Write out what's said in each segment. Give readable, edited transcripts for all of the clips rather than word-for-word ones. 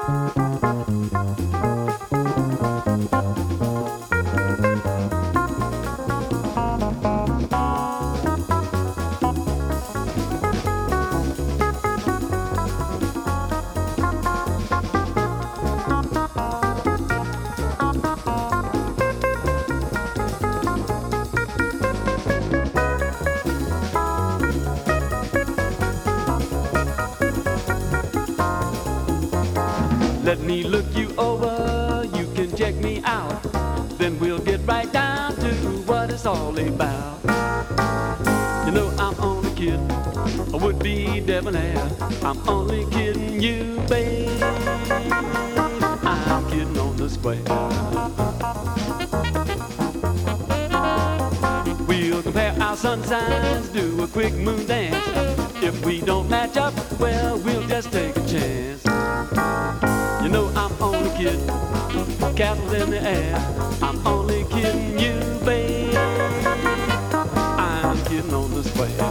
Let me look you over, you can check me out. Then we'll get right down to what it's all about. You know I'm only kidding, I would be debonair. I'm only kidding you, babe. I'm kidding on the square. We'll compare our sun signs, do a quick moon dance. If we don't match up, well, we'll just take a chance. You know I'm only kidding, castles in the air. I'm only kidding you, babe. I'm kidding on the square.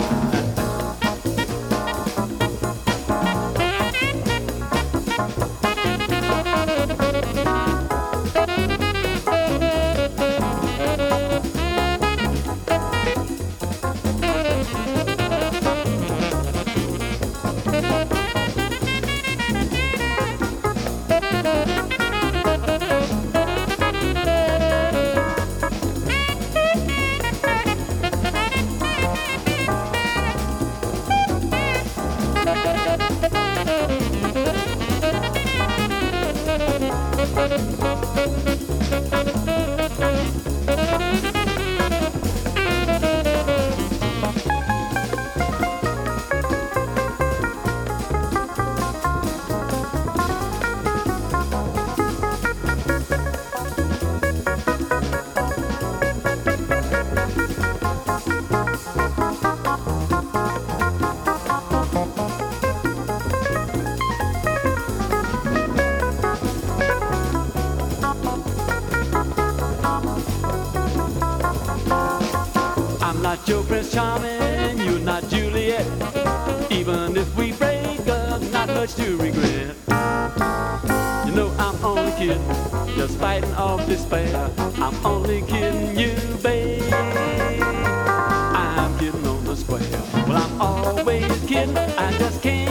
Not your Prince Charming, you're not Juliet. Even if we break up, not much to regret. You know I'm only kidding, just fighting off despair. I'm only kidding you, babe. I'm kidding on the square. Well, I'm always kidding, I just can't